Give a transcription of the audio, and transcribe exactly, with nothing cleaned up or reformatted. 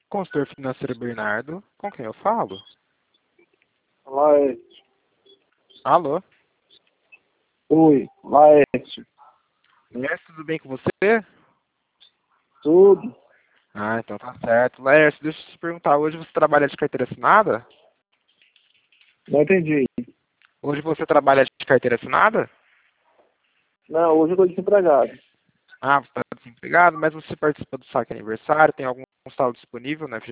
Consultor financeiro Bernardo, com quem eu falo? Laércio. Alô? Oi, Laércio. Laércio, tudo bem com você? Tudo? Ah, então tá certo. Laércio, deixa eu te perguntar, hoje você trabalha de carteira assinada? Não entendi. Hoje você trabalha de carteira assinada? Não, hoje eu estou desempregado. Ah, você está desempregado, mas você participa do saque aniversário, tem algum saldo disponível na